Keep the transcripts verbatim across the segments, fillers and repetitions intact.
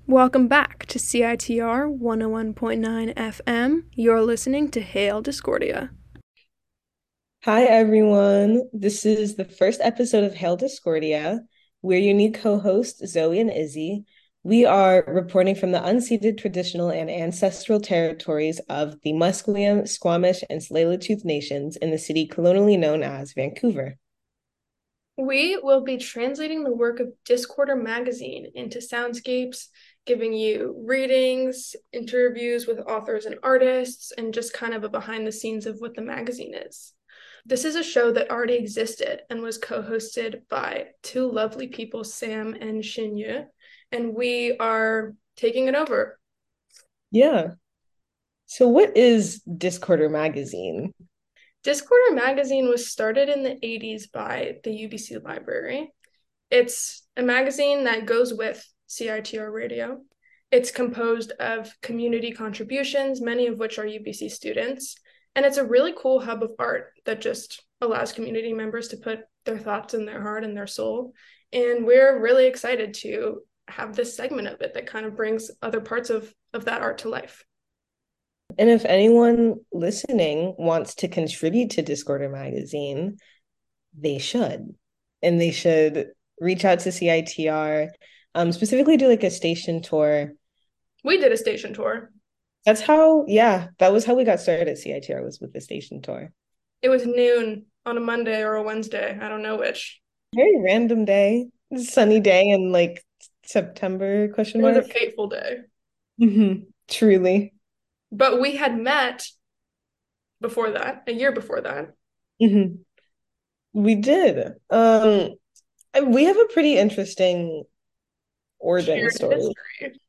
Welcome back to C I T R one oh one point nine F M. You're listening to Hail Discordia. Hi, everyone. This is the first episode of Hail Discordia. We're your new co-hosts, Zoe and Izzy. We are reporting from the unceded traditional and ancestral territories of the Musqueam, Squamish, and Tsleil-Waututh nations in the city colonially known as Vancouver. We will be translating the work of Discorder magazine into soundscapes, giving you readings, interviews with authors and artists, and just kind of a behind the scenes of what the magazine is. This is a show that already existed and was co-hosted by two lovely people, Sam and Shinyu, and we are taking it over. Yeah. So what is Discorder magazine? Discorder magazine was started in the eighties by the U B C Library. It's a magazine that goes with C I T R Radio. It's composed of community contributions, many of which are U B C students. And it's a really cool hub of art that just allows community members to put their thoughts and their heart and their soul. And we're really excited to have this segment of it that kind of brings other parts of, of that art to life. And if anyone listening wants to contribute to Discorder magazine, they should. And they should reach out to C I T R, um, specifically do like a station tour. We did a station tour. That's how, yeah, that was how we got started at C I T R, was with the station tour. It was noon on a Monday or a Wednesday. I don't know which. Very random day, sunny day in like September, question It was a mark. fateful day. Mm-hmm. Truly. But we had met before that, a year before that. Mm-hmm. We did. Um, we have a pretty interesting origin Shared story. history.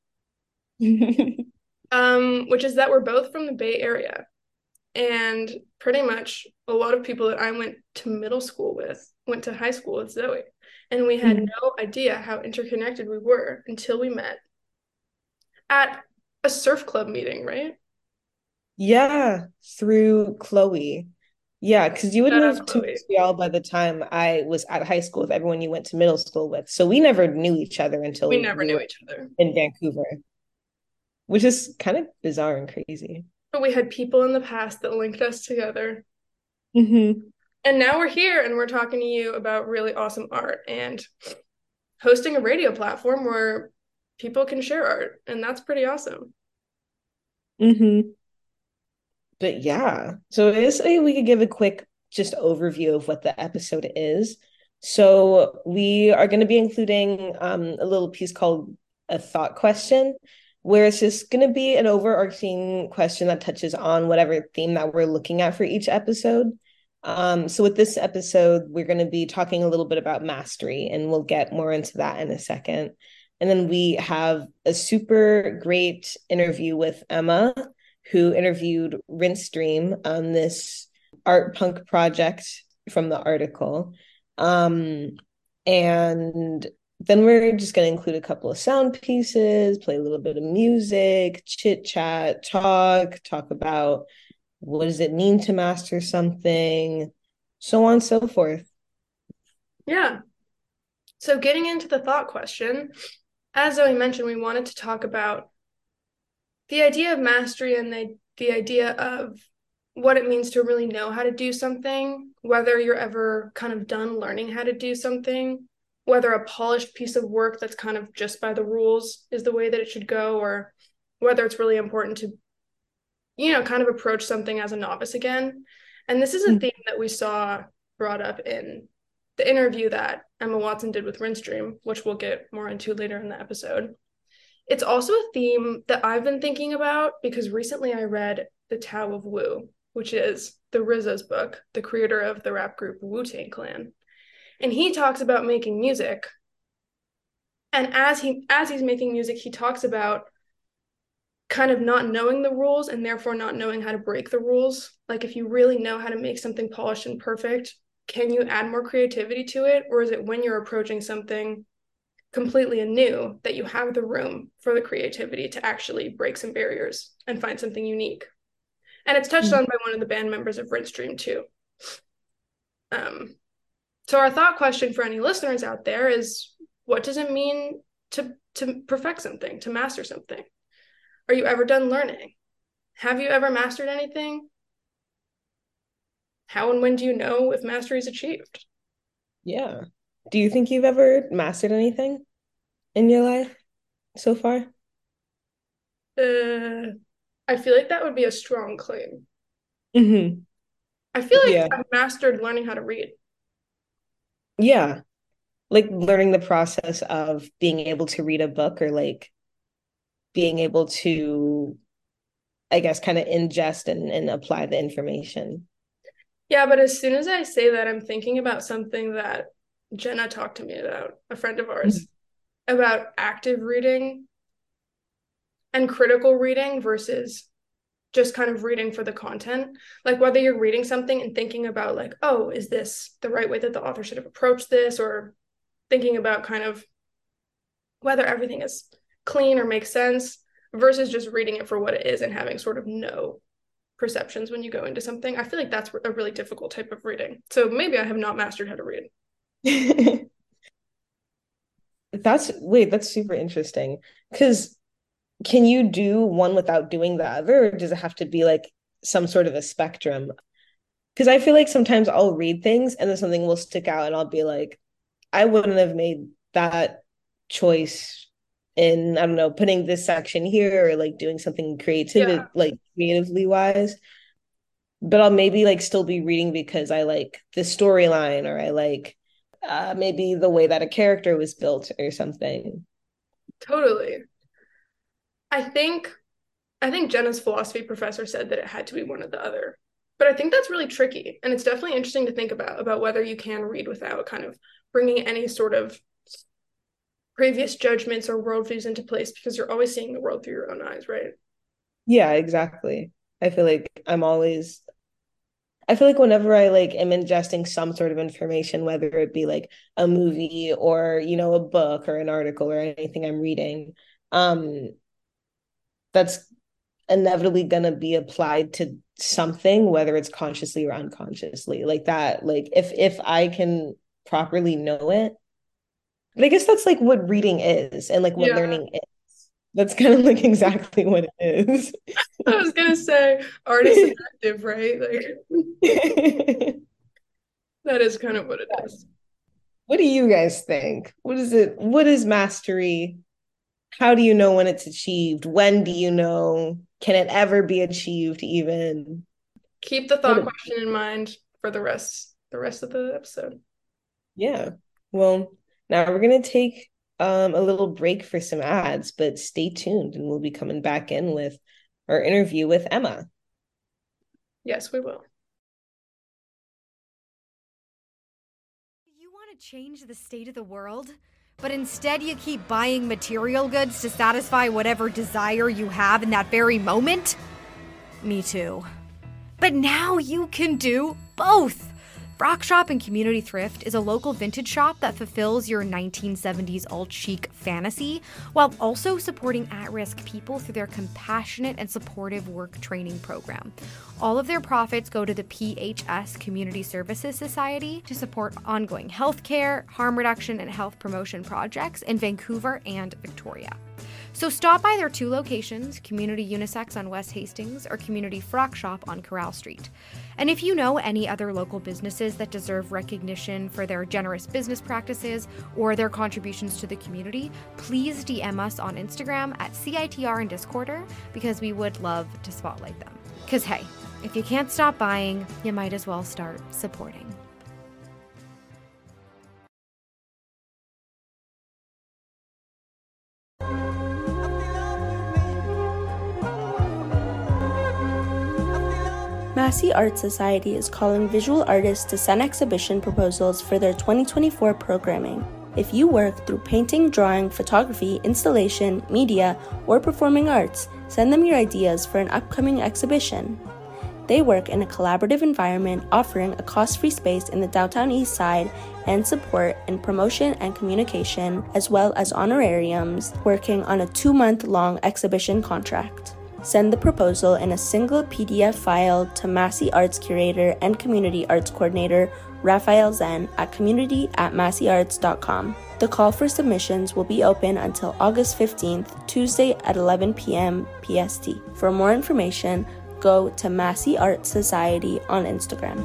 Um, which is that we're both from the Bay Area. And pretty much a lot of people that I went to middle school with went to high school with Zoe. And we had no idea how interconnected we were until we met at a surf club meeting, right? Yeah, through Chloe. Yeah, because you would Shout out moved to Chloe. Montreal by the time I was at high school with everyone you went to middle school with. So we never knew each other We until never we knew were each other. in Vancouver, which is kind of bizarre and crazy. But we had people in the past that linked us together. Hmm. And now we're here and we're talking to you about really awesome art and hosting a radio platform where people can share art. And that's pretty awesome. Hmm. But yeah, so I guess we could give a quick just overview of what the episode is. So we are going to be including um, a little piece called a thought question, where it's just going to be an overarching question that touches on whatever theme that we're looking at for each episode. Um, so with this episode, we're going to be talking a little bit about mastery, and we'll get more into that in a second. And then we have a super great interview with Emma, who interviewed Rinse on this art punk project from the article. Um, and then we're just going to include a couple of sound pieces, play a little bit of music, chit chat, talk, talk about what does it mean to master something, so on and so forth. Yeah. So getting into the thought question, as Zoe mentioned, we wanted to talk about the idea of mastery and the, the idea of what it means to really know how to do something, whether you're ever kind of done learning how to do something, whether a polished piece of work that's kind of just by the rules is the way that it should go, or whether it's really important to, you know, kind of approach something as a novice again. And this is a theme that we saw brought up in the interview that Emma Watson did with Rinstream, which we'll get more into later in the episode. It's also a theme that I've been thinking about because recently I read The Tao of Wu, which is the R Z A's book, the creator of the rap group Wu-Tang Clan. And he talks about making music. And as he as he's making music, he talks about kind of not knowing the rules and therefore not knowing how to break the rules. Like if you really know how to make something polished and perfect, can you add more creativity to it? Or is it when you're approaching something completely anew that you have the room for the creativity to actually break some barriers and find something unique? And it's touched on by one of the band members of Rinstream too. Um, so our thought question for any listeners out there is, what does it mean to to perfect something, to master something? Are you ever done learning? Have you ever mastered anything? How and when do you know if mastery is achieved? Yeah. Do you think you've ever mastered anything in your life so far? Uh, I feel like that would be a strong claim. Hmm. I feel like Yeah. I've mastered learning how to read. Yeah. Like learning the process of being able to read a book or like being able to, I guess, kind of ingest and, and apply the information. Yeah, but as soon as I say that, I'm thinking about something that Jenna talked to me about, a friend of ours, about active reading and critical reading versus just kind of reading for the content. Like whether you're reading something and thinking about like, oh, is this the right way that the author should have approached this? Or thinking about kind of whether everything is clean or makes sense versus just reading it for what it is and having sort of no perceptions when you go into something. I feel like that's a really difficult type of reading. So maybe I have not mastered how to read. That's wait, that's super interesting. Because can you do one without doing the other, or does it have to be like some sort of a spectrum? Because I feel like sometimes I'll read things and then something will stick out and I'll be like, I wouldn't have made that choice in, I don't know, putting this section here or like doing something creative, Yeah, like creatively wise. But I'll maybe like still be reading because I like the storyline or I like uh, maybe the way that a character was built or something. totally. I think I think Jenna's philosophy professor said that it had to be one or the other. But I think that's really tricky. And it's definitely interesting to think about, about whether you can read without kind of bringing any sort of previous judgments or worldviews into place because you're always seeing the world through your own eyes, right? Yeah, exactly. I feel like I'm always I feel like whenever I like am ingesting some sort of information, whether it be like a movie or, you know, a book or an article or anything I'm reading, um, that's inevitably gonna be applied to something, whether it's consciously or unconsciously. Like that, like if if I can properly know it, but I guess that's like what reading is and like what Yeah. learning is. That's kind of like exactly what it is. I was gonna say art is subjective, right? Like that is kind of what it is. What do you guys think? What is it? What is mastery? How do you know when it's achieved? When do you know? Can it ever be achieved even? Keep the thought What question in mind for the rest the rest of the episode. Yeah. Well, now we're gonna take um a little break for some ads, but stay tuned and we'll be coming back in with our interview with Emma. Yes, we will. You want to change the state of the world, but instead you keep buying material goods to satisfy whatever desire you have in that very moment? Me too. But now you can do both. Rock Shop and Community Thrift is a local vintage shop that fulfills your nineteen seventies alt-chic fantasy while also supporting at-risk people through their compassionate and supportive work training program. All of their profits go to the P H S Community Services Society to support ongoing healthcare, harm reduction, and health promotion projects in Vancouver and Victoria. So stop by their two locations, Community Unisex on West Hastings or Community Frock Shop on Corral Street. And if you know any other local businesses that deserve recognition for their generous business practices or their contributions to the community, please D M us on Instagram at C I T R and Discorder because we would love to spotlight them. Because hey, if you can't stop buying, you might as well start supporting. Massey Art Society is calling visual artists to send exhibition proposals for their twenty twenty-four programming. If you work through painting, drawing, photography, installation, media, or performing arts, send them your ideas for an upcoming exhibition. They work in a collaborative environment, offering a cost-free space in the downtown east side and support in promotion and communication, as well as honorariums, working on a two-month-long exhibition contract. Send the proposal in a single P D F file to Massey Arts Curator and Community Arts Coordinator Raphael Zen at community at massey arts dot com. The call for submissions will be open until August fifteenth, Tuesday at eleven p.m. P S T. For more information, go to Massey Art Society on Instagram.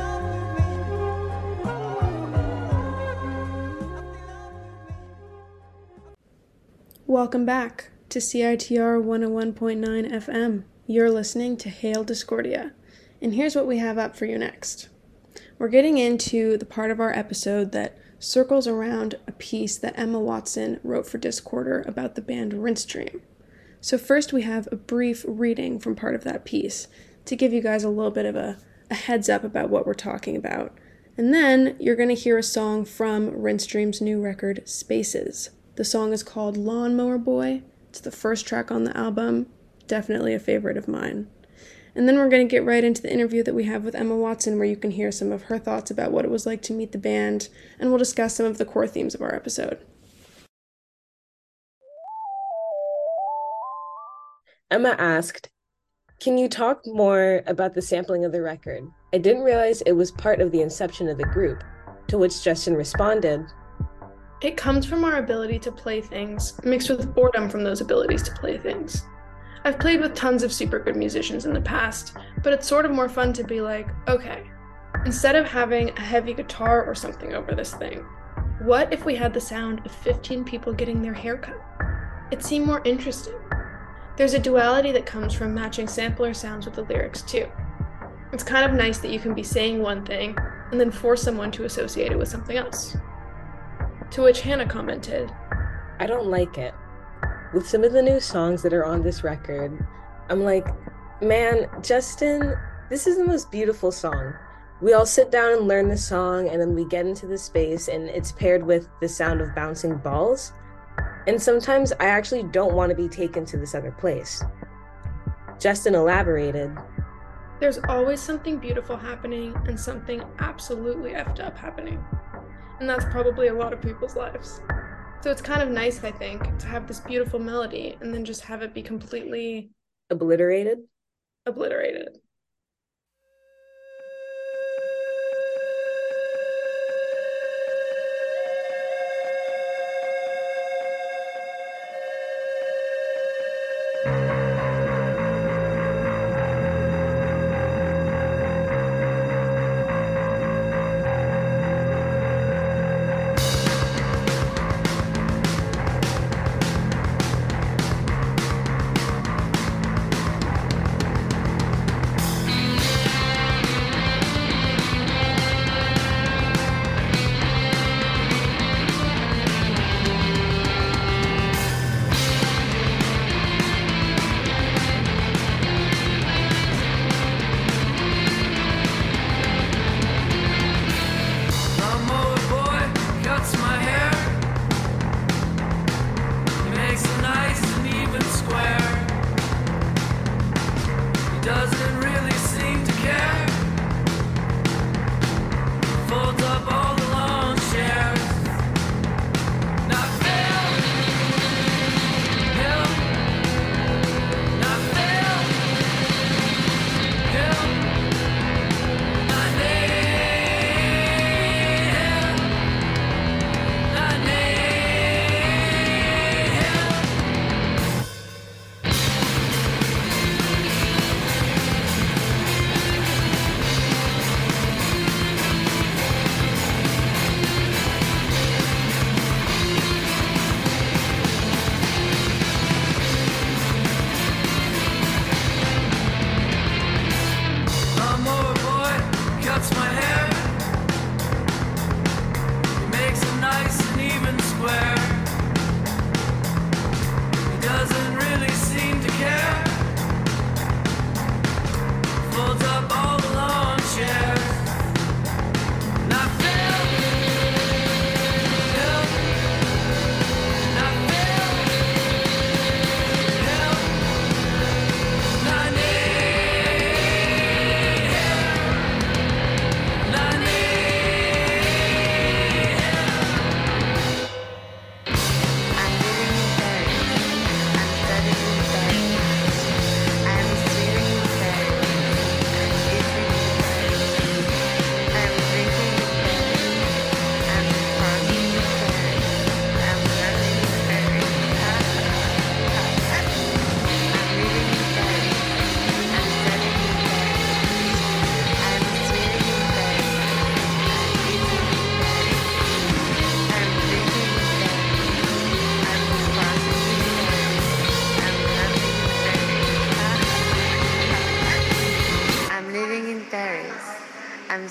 Welcome back to C I T R one oh one point nine F M. You're listening to Hail Discordia. And here's what we have up for you next. We're getting into the part of our episode that circles around a piece that Emma Watson wrote for Discorder about the band Rinse Dream. So first we have a brief reading from part of that piece to give you guys a little bit of a, a heads up about what we're talking about. And then you're going to hear a song from Rinse Dream's new record, Spaces. The song is called Lawnmower Boy. It's the first track on the album. Definitely a favorite of mine. And then we're going to get right into the interview that we have with Emma Watson, where you can hear some of her thoughts about what it was like to meet the band, and we'll discuss some of the core themes of our episode. Emma asked, "Can you talk more about the sampling of the record? I didn't realize it was part of the inception of the group." To which Justin responded, "It comes from our ability to play things, mixed with boredom from those abilities to play things. I've played with tons of super good musicians in the past, but it's sort of more fun to be like, okay, instead of having a heavy guitar or something over this thing, what if we had the sound of fifteen people getting their hair cut? It seemed more interesting. There's a duality that comes from matching sampler sounds with the lyrics too. It's kind of nice that you can be saying one thing and then force someone to associate it with something else." To which Hannah commented, "I don't like it. With some of the new songs that are on this record, I'm like, man, Justin, this is the most beautiful song. We all sit down and learn the song, and then we get into the space, and it's paired with the sound of bouncing balls. And sometimes I actually don't want to be taken to this other place." Justin elaborated, "There's always something beautiful happening and something absolutely effed up happening. And that's probably a lot of people's lives. So it's kind of nice, I think, to have this beautiful melody and then just have it be completely obliterated. Obliterated."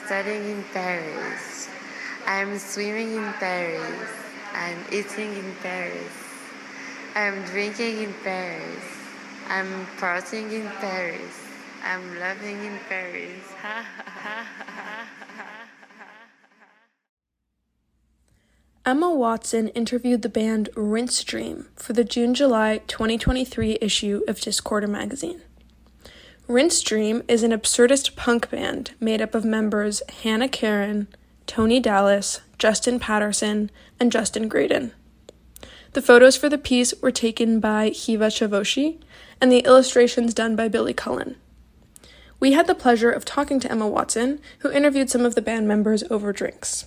studying in Paris. I'm swimming in Paris. I'm eating in Paris. I'm drinking in Paris. I'm partying in Paris. I'm loving in Paris. Emma Watson interviewed the band Rinse Dream for the June-July twenty twenty-three issue of Discorder magazine. Rinse Dream is an absurdist punk band made up of members Hannah Karen, Tony Dallas, Justin Patterson, and Justin Graydon. The photos for the piece were taken by Hiva Chavoshi, and the illustrations done by Billy Cullen. We had the pleasure of talking to Emma Watson, who interviewed some of the band members over drinks.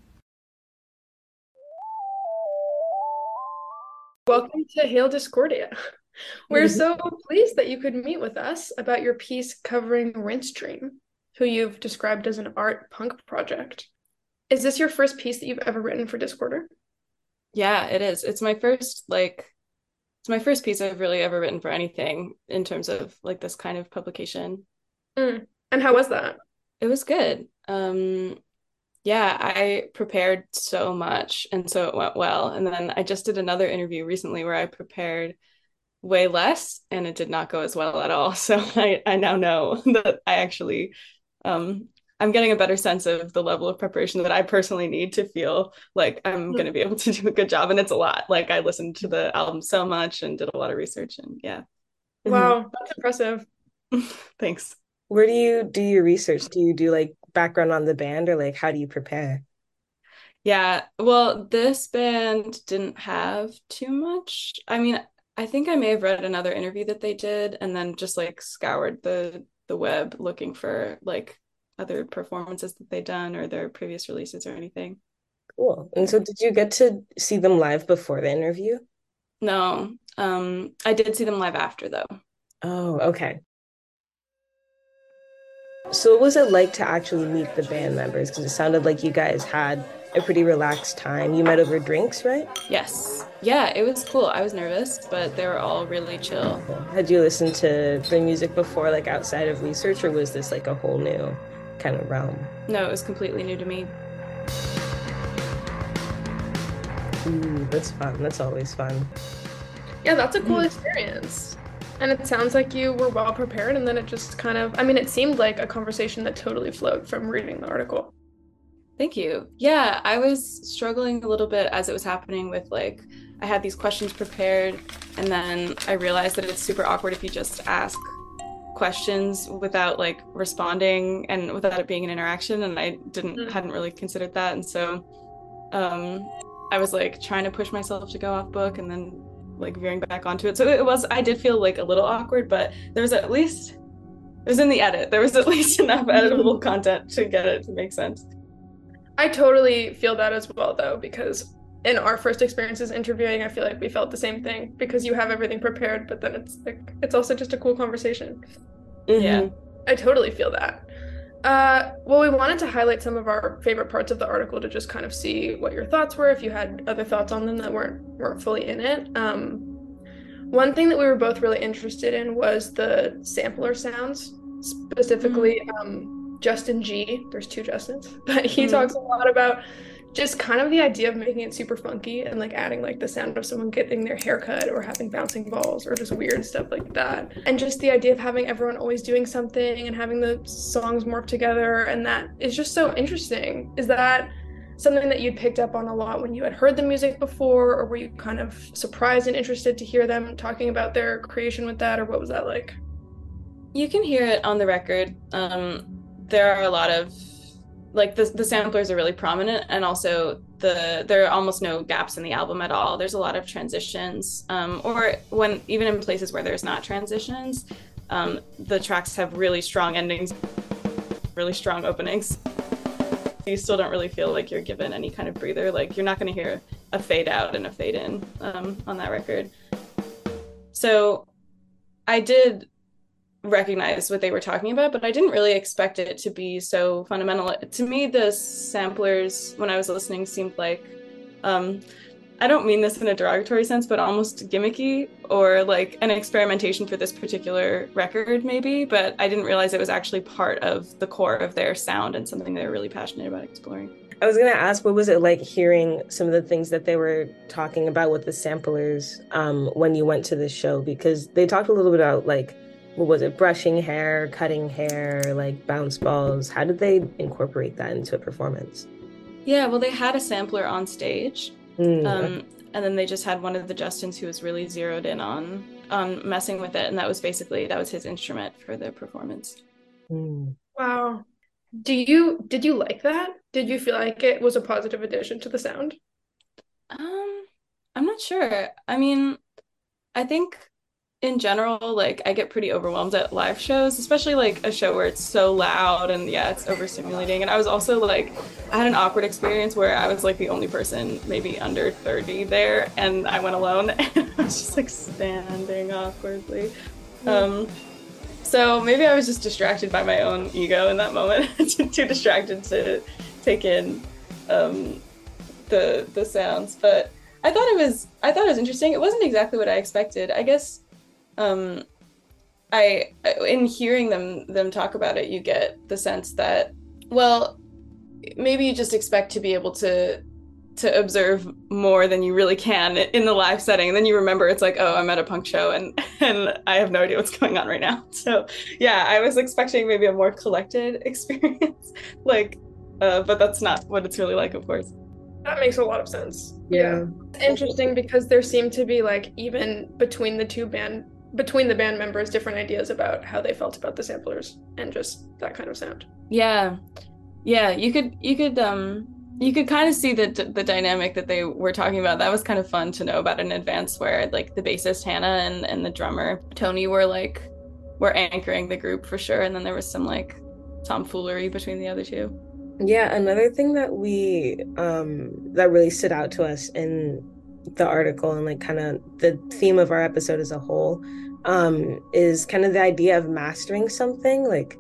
Welcome to Hail Discordia. We're so pleased that you could meet with us about your piece covering Rinse Dream, who you've described as an art punk project. Is this your first piece that you've ever written for Discorder? Yeah, it is. It's my first, like, it's my first piece I've really ever written for anything in terms of, like, this kind of publication. Mm. And how was that? It was good. Um, yeah, I prepared so much, and so it went well. And then I just did another interview recently where I prepared way less, and it did not go as well at all. So I, I now know that I actually, um, I'm getting a better sense of the level of preparation that I personally need to feel like I'm going to be able to do a good job. And it's a lot. Like, I listened to the album so much and did a lot of research, and yeah. Wow, that's impressive. Thanks. Where do you do your research? Do you do like background on the band, or like how do you prepare? Yeah, well, this band didn't have too much. I mean, I think I may have read another interview that they did and then just like scoured the the web looking for like other performances that they'd done or their previous releases or anything. Cool. And so did you get to see them live before the interview? No, um, I did see them live after though. Oh, okay. So what was it like to actually meet the band members? Because it sounded like you guys had a pretty relaxed time. You met over drinks, right? Yes. Yeah, it was cool. I was nervous, but they were all really chill. Had you listened to the music before, like outside of research, or was this like a whole new kind of realm? No, it was completely new to me. Ooh, that's fun. That's always fun. Yeah, that's a cool mm. experience. And it sounds like you were well prepared, and then it just kind of, I mean, it seemed like a conversation that totally flowed from reading the article. Thank you. Yeah, I was struggling a little bit as it was happening with like, I had these questions prepared, and then I realized that it's super awkward if you just ask questions without like responding and without it being an interaction, and I didn't mm. hadn't really considered that. And so um, I was like trying to push myself to go off book and then like veering back onto it. So it was, I did feel like a little awkward, but there was at least, it was in the edit, there was at least enough editable content to get it to make sense. I totally feel that as well though, because in our first experiences interviewing, I feel like we felt the same thing, because you have everything prepared, but then it's like, it's also just a cool conversation. Mm-hmm. Yeah. I totally feel that. Uh, well, we wanted to highlight some of our favorite parts of the article to just kind of see what your thoughts were, if you had other thoughts on them that weren't weren't fully in it. Um, one thing that we were both really interested in was the sampler sounds, specifically mm. um, Justin G. There's two Justins, but he mm. talks a lot about just kind of the idea of making it super funky and like adding like the sound of someone getting their hair cut or having bouncing balls or just weird stuff like that. And just the idea of having everyone always doing something and having the songs morph together, and that is just so interesting. Is that something that you picked up on a lot when you had heard the music before, or were you kind of surprised and interested to hear them talking about their creation with that, or what was that like? You can hear it on the record. Um, there are a lot of like the the samplers are really prominent, and also the there are almost no gaps in the album at all. There's a lot of transitions, um, or when even in places where there's not transitions, um, the tracks have really strong endings, really strong openings. You still don't really feel like you're given any kind of breather. Like you're not going to hear a fade out and a fade in um, on that record. So I did recognize what they were talking about, but I didn't really expect it to be so fundamental. To me, the samplers, when I was listening, seemed like um, I don't mean this in a derogatory sense, but almost gimmicky or like an experimentation for this particular record maybe, but I didn't realize it was actually part of the core of their sound and something they were really passionate about exploring. I was gonna ask, what was it like hearing some of the things that they were talking about with the samplers um, when you went to the show? Because they talked a little bit about like, what was it, brushing hair, cutting hair, like bounce balls. How did they incorporate that into a performance? Yeah, well, they had a sampler on stage, Mm. um, and then they just had one of the Justins who was really zeroed in on on messing with it, and that was basically that was his instrument for the performance. Mm. Wow. Do you did you like that? Did you feel like it was a positive addition to the sound? Um, I'm not sure. I mean, I think in general, like I get pretty overwhelmed at live shows, especially like a show where it's so loud and yeah, it's overstimulating. And I was also like, I had an awkward experience where I was like the only person maybe under thirty there, and I went alone and I was just like standing awkwardly. Um, so maybe I was just distracted by my own ego in that moment, too distracted to take in um, the the sounds. But I thought it was I thought it was interesting. It wasn't exactly what I expected. I guess um, I in hearing them them talk about it, you get the sense that, well, maybe you just expect to be able to to observe more than you really can in the live setting, and then you remember it's like, oh, I'm at a punk show and and I have no idea what's going on right now. So yeah, I was expecting maybe a more collected experience, like, uh, but that's not what it's really like, of course. That makes a lot of sense. Yeah. It's interesting because there seemed to be like even between the two band between the band members different ideas about how they felt about the samplers and just that kind of sound. Yeah. Yeah, you could you could um you could kind of see the the dynamic that they were talking about. That was kind of fun to know about in advance, where like the bassist Hannah and and the drummer Tony were like were anchoring the group for sure, and then there was some like tomfoolery between the other two. Yeah, another thing that we um that really stood out to us in the article and like kind of the theme of our episode as a whole um is kind of the idea of mastering something. Like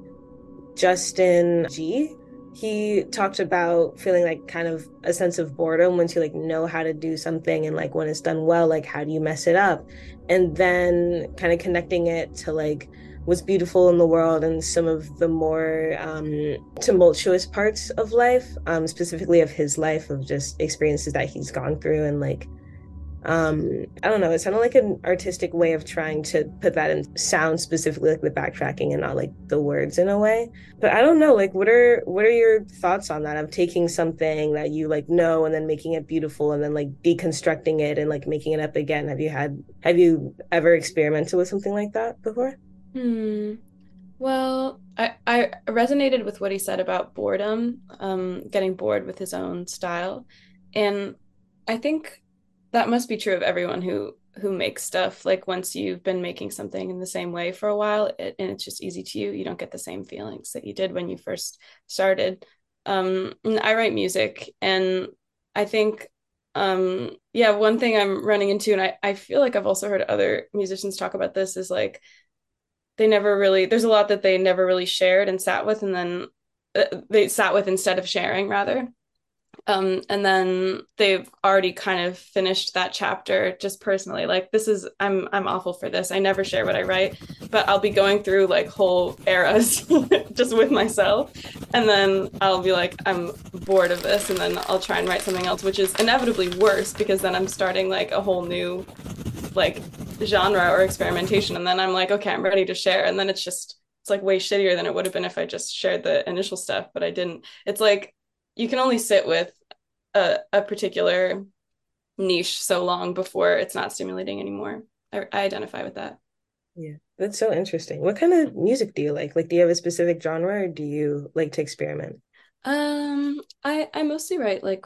Justin G, he talked about feeling like kind of a sense of boredom once you like know how to do something, and like when it's done well, like how do you mess it up? And then kind of connecting it to like what's beautiful in the world and some of the more um, tumultuous parts of life, um, specifically of his life, of just experiences that he's gone through. And like, um, I don't know, it sounded like an artistic way of trying to put that in sound, specifically like the backtracking and not like the words in a way. But I don't know, like what are what are your thoughts on that, of taking something that you like know and then making it beautiful and then like deconstructing it and like making it up again? Have you had have you ever experimented with something like that before? Hmm. Well, I, I resonated with what he said about boredom, um, getting bored with his own style. And I think that must be true of everyone who who makes stuff. Like once you've been making something in the same way for a while, it, and it's just easy to you, you don't get the same feelings that you did when you first started. Um, and I write music, and I think, um, yeah, one thing I'm running into, and I, I feel like I've also heard other musicians talk about this, is like, they never really, there's a lot that they never really shared and sat with, and then uh, they sat with instead of sharing rather. Um, and then they've already kind of finished that chapter just personally. Like this is, I'm, I'm awful for this. I never share what I write, but I'll be going through like whole eras just with myself. And then I'll be like, I'm bored of this. And then I'll try and write something else, which is inevitably worse because then I'm starting like a whole new like genre or experimentation. And then I'm like, okay, I'm ready to share. And then it's just, it's like way shittier than it would have been if I just shared the initial stuff, but I didn't. It's like, you can only sit with a, a particular niche so long before it's not stimulating anymore. I, I identify with that. Yeah, that's so interesting. What kind of music do you like? Like, do you have a specific genre, or do you like to experiment? Um, I I mostly write like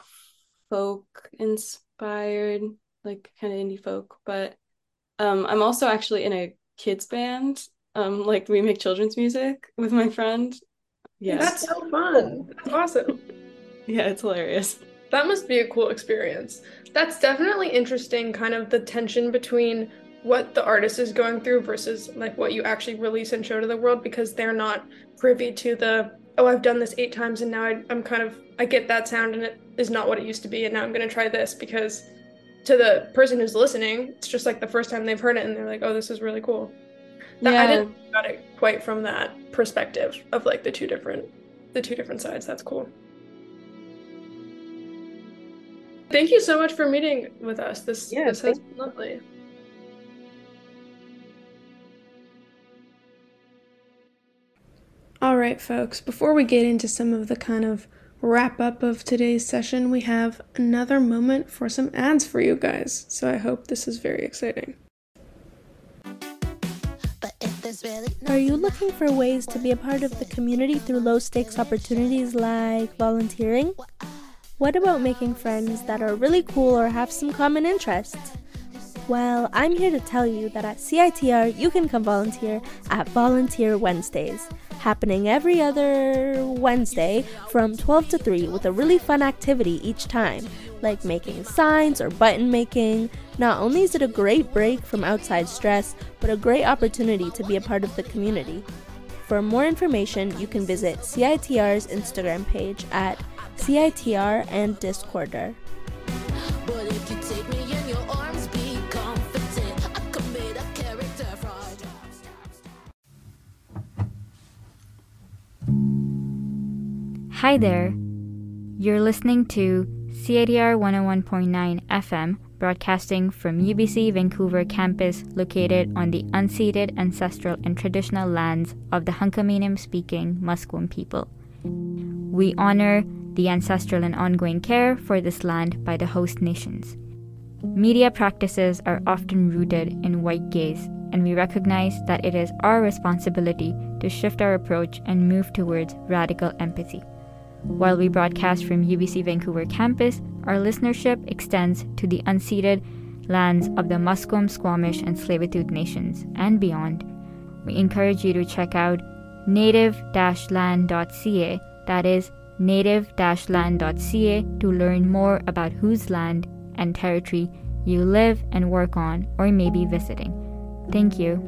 folk inspired, like kind of indie folk, but um, I'm also actually in a kids band. Um, like we make children's music with my friend. Yeah, that's so fun. That's awesome. Yeah, it's hilarious. That must be a cool experience. That's definitely interesting, kind of the tension between what the artist is going through versus like what you actually release and show to the world, because they're not privy to the, oh, I've done this eight times and now I, I'm kind of, I get that sound and it is not what it used to be, and now I'm going to try this because to the person who's listening, it's just like the first time they've heard it and they're like, oh, this is really cool. That, Yeah. I didn't think about it quite from that perspective of like the two different the two different sides. That's cool. Thank you so much for meeting with us. This Yeah, this has thank- been lovely. All right, folks, before we get into some of the kind of wrap up of today's session, we have another moment for some ads for you guys. So I hope this is very exciting. Are you looking for ways to be a part of the community through low-stakes opportunities like volunteering? What about making friends that are really cool or have some common interests? Well, I'm here to tell you that at C I T R you can come volunteer at Volunteer Wednesdays, happening every other Wednesday from twelve to three with a really fun activity each time, like making signs or button making. Not only is it a great break from outside stress, but a great opportunity to be a part of the community. For more information, you can visit C I T R's Instagram page at C I T R and Discorder. Hi there. You're listening to C I T R one oh one point nine F M, broadcasting from U B C Vancouver campus located on the unceded ancestral and traditional lands of the Hunkaminam-speaking Musqueam people. We honor the ancestral and ongoing care for this land by the host nations. Media practices are often rooted in white gaze, and we recognize that it is our responsibility to shift our approach and move towards radical empathy. While we broadcast from U B C Vancouver campus, our listenership extends to the unceded lands of the Musqueam, Squamish, and Tsleil-Waututh nations and beyond. We encourage you to check out native dash land dot c a, that is native dash land dot c a, to learn more about whose land and territory you live and work on or may be visiting. Thank you.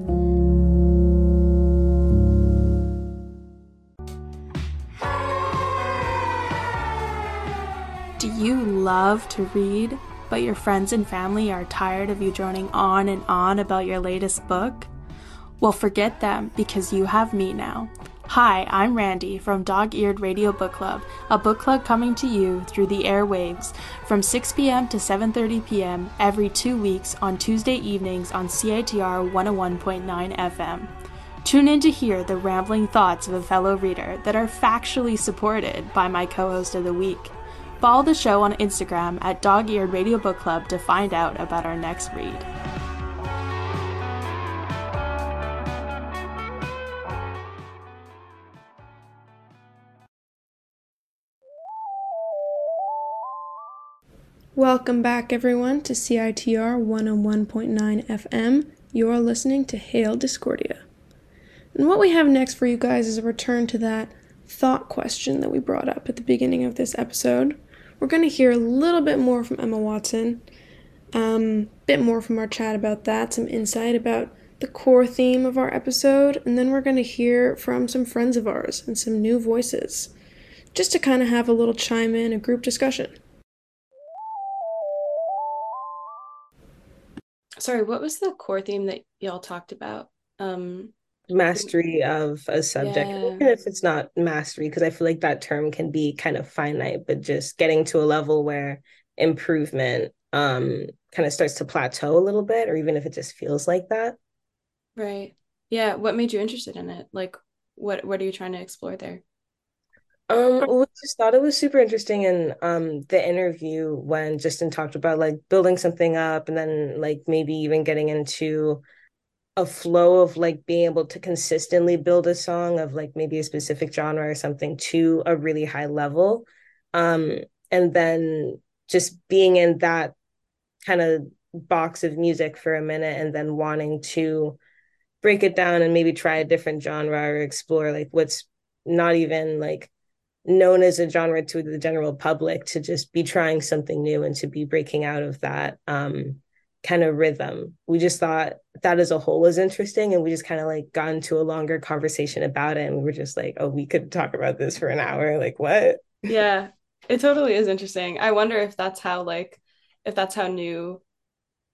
Do you love to read, but your friends and family are tired of you droning on and on about your latest book? Well, forget them, because you have me now. Hi, I'm Randy from Dog-Eared Radio Book Club, a book club coming to you through the airwaves from six p.m. to seven thirty p.m. every two weeks on Tuesday evenings on C I T R one oh one point nine F M. Tune in to hear the rambling thoughts of a fellow reader that are factually supported by my co-host of the week. Follow the show on Instagram at Dog-Eared Radio Book Club to find out about our next read. Welcome back, everyone, to C I T R one oh one point nine F M. You're listening to Hail Discordia. And what we have next for you guys is a return to that thought question that we brought up at the beginning of this episode. We're going to hear a little bit more from Emma Watson, a um, bit more from our chat about that, some insight about the core theme of our episode, and then we're going to hear from some friends of ours and some new voices, just to kind of have a little chime in, a group discussion. Sorry, what was the core theme that y'all talked about? Um, Mastery of a subject, Yeah. even if it's not mastery, because I feel like that term can be kind of finite, but just getting to a level where improvement um kind of starts to plateau a little bit, or even if it just feels like that. right. Yeah, what made you interested in it? Like, what what are you trying to explore there? Um, we just thought it was super interesting in um the interview when Justin talked about like building something up and then like maybe even getting into a flow of like being able to consistently build a song of like maybe a specific genre or something to a really high level. Um, and then just being in that kind of box of music for a minute and then wanting to break it down and maybe try a different genre or explore like what's not even like known as a genre to the general public, to just be trying something new and to be breaking out of that um kind of rhythm. We just thought that as a whole was interesting, and we just kind of like got into a longer conversation about it, and we were just like, oh, we could talk about this for an hour, like what? Yeah, it totally is interesting. I wonder if that's how like if that's how new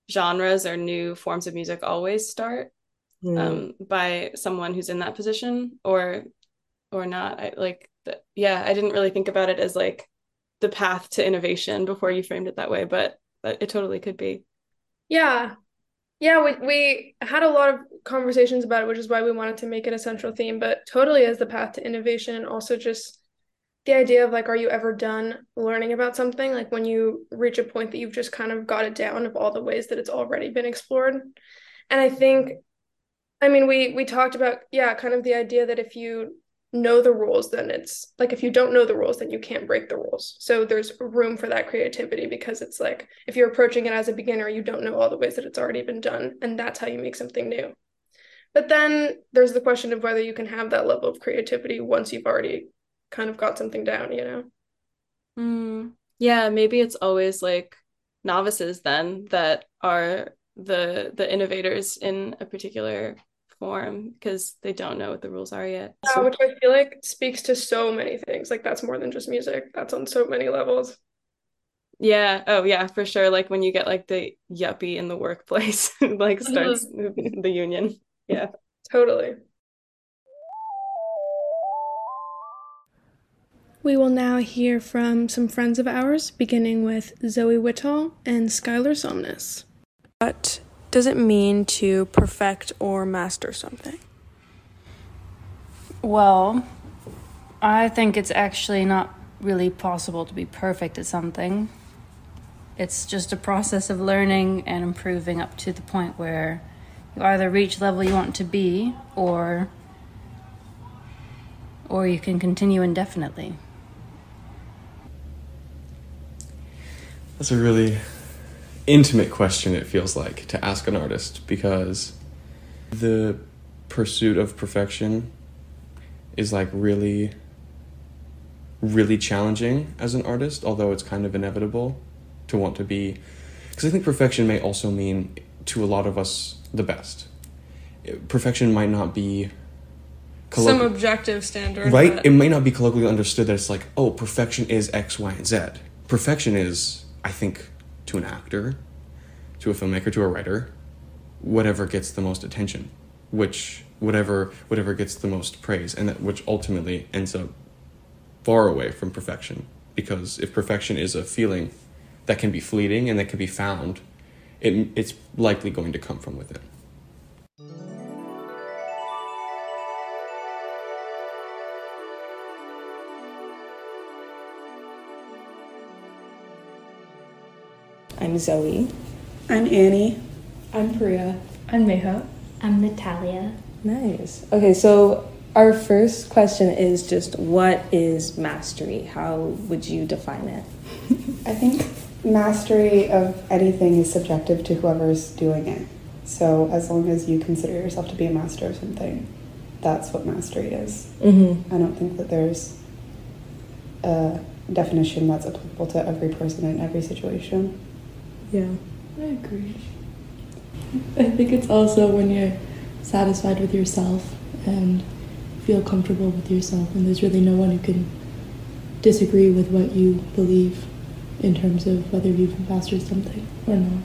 genres or new forms of music always start mm. um, by someone who's in that position or or not. I, like, the, yeah, I didn't really think about it as like the path to innovation before you framed it that way, but it totally could be. Yeah. Yeah, we, we had a lot of conversations about it, which is why we wanted to make it a central theme, but totally as the path to innovation, and also just the idea of like, are you ever done learning about something? Like when you reach a point that you've just kind of got it down of all the ways that it's already been explored. And I think, I mean, we we talked about, yeah, kind of the idea that if you know the rules, then it's like, if you don't know the rules, then you can't break the rules. So there's room for that creativity, because it's like, if you're approaching it as a beginner, you don't know all the ways that it's already been done, and that's how you make something new. But then there's the question of whether you can have that level of creativity once you've already kind of got something down, you know? Mm, yeah, maybe it's always like novices then that are the the innovators in a particular form, because they don't know what the rules are yet. Yeah, which I feel like speaks to so many things. Like, that's more than just music. That's on so many levels. Yeah. Oh yeah, for sure. Like when you get like the yuppie in the workplace, like starts mm-hmm. the union. Yeah. Totally. We will now hear from some friends of ours, beginning with Zoe Whitall and Skylar Somnus. What does it mean to perfect or master something? Well, I think it's actually not really possible to be perfect at something. It's just a process of learning and improving up to the point where you either reach the level you want to be, or or you can continue indefinitely. That's a really intimate question, it feels like, to ask an artist, because the pursuit of perfection is like really, really challenging as an artist, although it's kind of inevitable to want to be, because I think perfection may also mean, to a lot of us, the best. Perfection might not be colloqu- some objective standard, right? But... it might not be colloquially understood that it's like, oh, perfection is X, Y, and Z. Perfection is, I think, to an actor, to a filmmaker, to a writer, whatever gets the most attention, which whatever whatever gets the most praise, and that which ultimately ends up far away from perfection. Because if perfection is a feeling that can be fleeting and that can be found, it it's likely going to come from within. I'm Zoe. I'm Annie. I'm Priya. I'm Meha. I'm Natalia. Nice. Okay, so our first question is just, what is mastery? How would you define it? I think mastery of anything is subjective to whoever's doing it. So as long as you consider yourself to be a master of something, that's what mastery is. Mm-hmm. I don't think that there's a definition that's applicable to every person in every situation. Yeah. I agree. I think it's also when you're satisfied with yourself and feel comfortable with yourself, and there's really no one who can disagree with what you believe in terms of whether you've mastered something or not.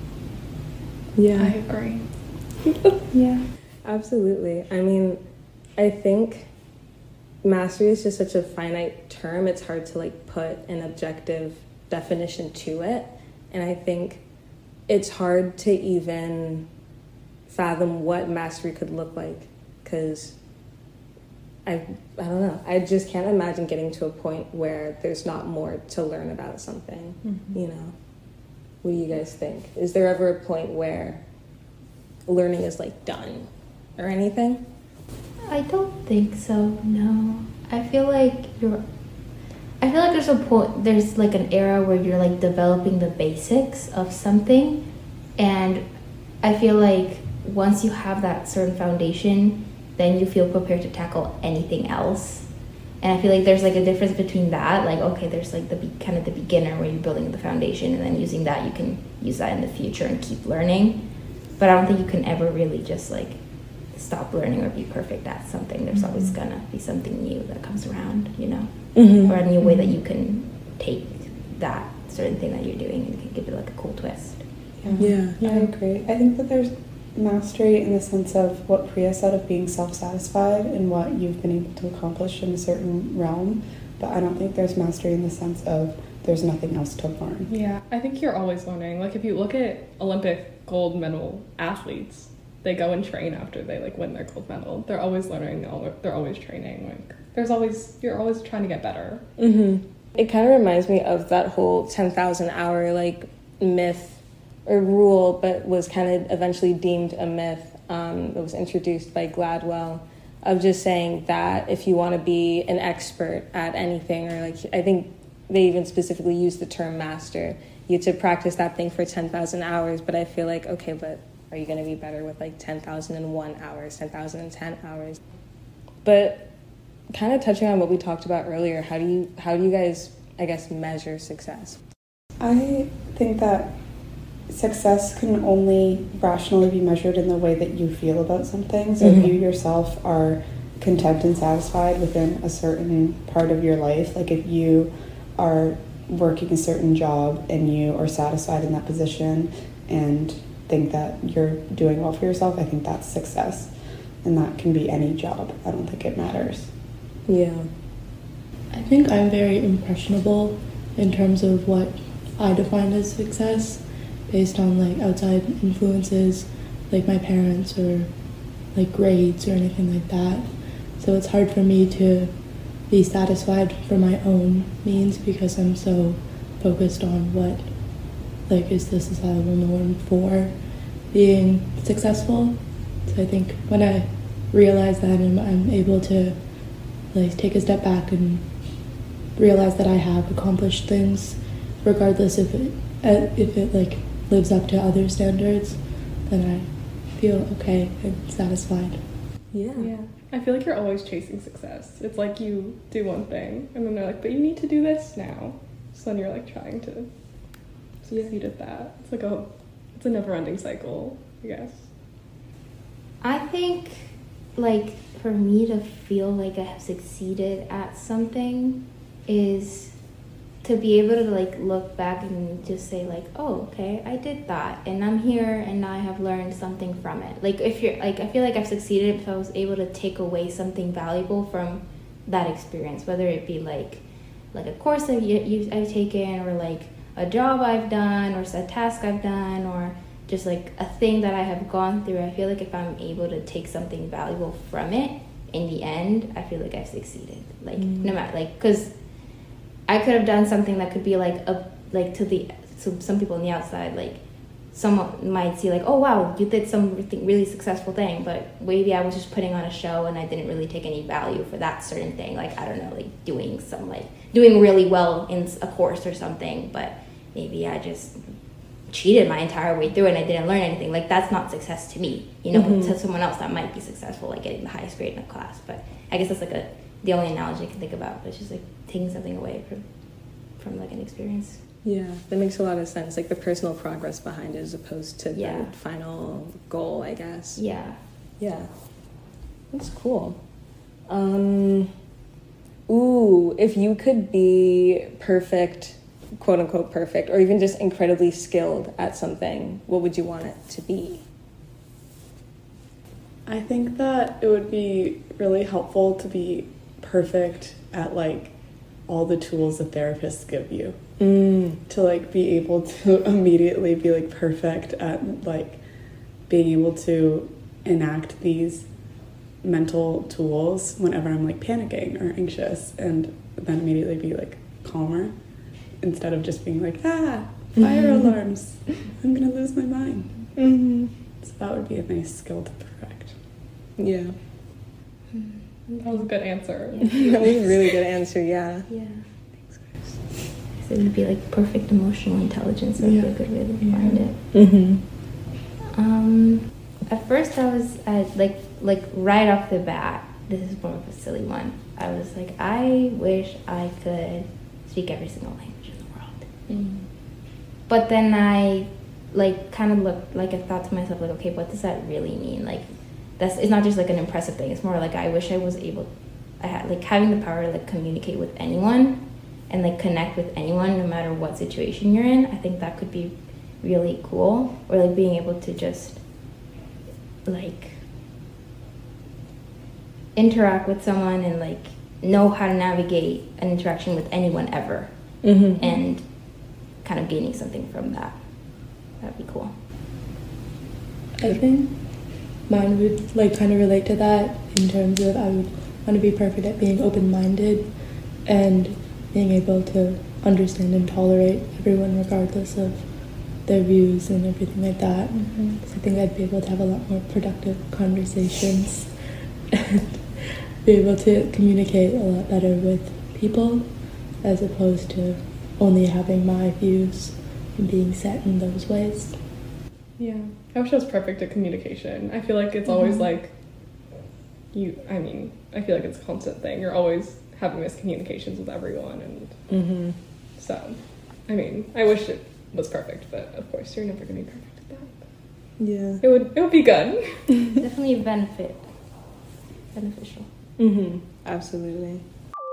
Yeah. I agree. Yeah. Absolutely. I mean, I think mastery is just such a finite term. It's hard to like put an objective definition to it. And I think it's hard to even fathom what mastery could look like, because I, I don't know. I just can't imagine getting to a point where there's not more to learn about something, mm-hmm. you know? What do you guys think? Is there ever a point where learning is like done or anything? I don't think so, no. I feel like you're I feel like there's a point, there's like an era where you're like developing the basics of something, and I feel like once you have that certain foundation, then you feel prepared to tackle anything else. And I feel like there's like a difference between that, like, okay, there's like the be- kind of the beginner where you're building the foundation, and then using that, you can use that in the future and keep learning. But I don't think you can ever really just like stop learning or be perfect at something. There's mm-hmm. always gonna be something new that comes around, you know? Mm-hmm. Or a new way that you can take that certain thing that you're doing and give it like a cool twist. Yeah. yeah, I agree. I think that there's mastery in the sense of what Priya said of being self-satisfied in what you've been able to accomplish in a certain realm, but I don't think there's mastery in the sense of there's nothing else to learn. Yeah, I think you're always learning. Like if you look at Olympic gold medal athletes, they go and train after they like win their gold medal. They're always learning, they're always training. Like there's always, you're always trying to get better. Mm-hmm. It kind of reminds me of that whole ten thousand hour like myth or rule, but was kind of eventually deemed a myth um, that was introduced by Gladwell, of just saying that if you want to be an expert at anything, or like I think they even specifically use the term master, you have to practice that thing for ten thousand hours. But I feel like, okay, but are you going to be better with like ten thousand one hours, ten thousand ten hours? But kind of touching on what we talked about earlier, how do you how do you guys, I guess, measure success? I think that success can only rationally be measured in the way that you feel about something. So mm-hmm. if you yourself are content and satisfied within a certain part of your life, like if you are working a certain job and you are satisfied in that position and think that you're doing well for yourself, I think that's success. And that can be any job. I don't think it matters. Yeah. I think I'm very impressionable in terms of what I define as success based on like outside influences like my parents or like grades or anything like that. So it's hard for me to be satisfied for my own means because I'm so focused on what like is the societal norm for being successful. So I think when I realize that and I'm able to like take a step back and realize that I have accomplished things regardless if it if it like lives up to other standards, then I feel okay and satisfied. Yeah. Yeah. I feel like you're always chasing success. It's like you do one thing and then they're like, but you need to do this now. So then you're like trying to succeed yeah. at that. It's like a it's a never ending cycle, I guess. I think like for me to feel like I have succeeded at something is to be able to like look back and just say like, oh, okay, I did that and I'm here and now I have learned something from it. Like if you're like, I feel like I've succeeded if I was able to take away something valuable from that experience, whether it be like like a course that you, you, I've taken or like a job I've done or a task I've done or just like a thing that I have gone through. I feel like if I'm able to take something valuable from it in the end, I feel like I've succeeded. Like mm-hmm. no matter like, because I could have done something that could be like a like to the to some people on the outside, like someone might see like, oh wow, you did some really successful thing, but maybe I was just putting on a show and I didn't really take any value for that certain thing. Like I don't know, like doing some like doing really well in a course or something, but maybe I just cheated my entire way through and I didn't learn anything. Like that's not success to me, you know. Mm-hmm. To someone else that might be successful, like getting the highest grade in a class. But I guess that's like a the only analogy I can think about. But it's just like taking something away from from like an experience. Yeah, that makes a lot of sense. Like the personal progress behind it as opposed to yeah. the final goal, I guess. Yeah. Yeah. That's cool. Um, ooh, if you could be perfect, quote unquote perfect, or even just incredibly skilled at something, what would you want it to be? I think that it would be really helpful to be perfect at like all the tools that therapists give you. Mm. To like be able to immediately be like perfect at like being able to enact these mental tools whenever I'm like panicking or anxious, and then immediately be like calmer instead of just being like, ah, fire mm-hmm. alarms, I'm gonna lose my mind. Mm-hmm. So that would be a nice skill to perfect. Yeah. That was a good answer. That was a really good answer, yeah. Yeah. So it would be like perfect emotional intelligence. That would yeah. be a good way to find yeah. it. Mm-hmm. Um, at first I was at like like right off the bat, this is more of a silly one. I was like, I wish I could speak every single language in the world. Mm. But then I like kind of looked like I thought to myself like, okay, what does that really mean? Like that's it's not just like an impressive thing. It's more like I wish I was able, I had like having the power to like communicate with anyone and like connect with anyone no matter what situation you're in. I think that could be really cool, or like being able to just like interact with someone and like know how to navigate an interaction with anyone ever, mm-hmm. and kind of gaining something from that. That'd be cool. I think mine would like kind of relate to that in terms of I would want to be perfect at being open-minded and being able to understand and tolerate everyone regardless of their views and everything like that. Mm-hmm. So I think I'd be able to have a lot more productive conversations and be able to communicate a lot better with people as opposed to only having my views and being set in those ways. Yeah, I wish I was perfect at communication. I feel like it's mm-hmm. always like you, I mean, I feel like it's a constant thing. You're always having miscommunications with everyone, and mm-hmm. so, I mean, I wish it was perfect, but of course you're never going to be perfect at that. Yeah. It would, it would be good. Definitely a benefit. Beneficial. Mm-hmm. Absolutely.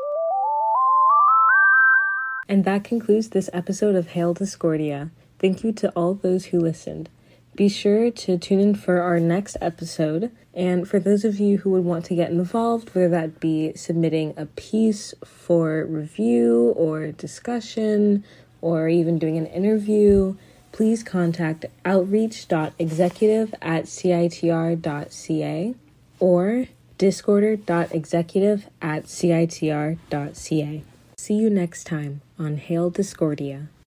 And that concludes this episode of Hail Discordia. Thank you to all those who listened. Be sure to tune in for our next episode. And for those of you who would want to get involved, whether that be submitting a piece for review or discussion, or even doing an interview, please contact outreach.executive at citr.ca or discorder.executive at citr.ca. See you next time on Hail Discordia.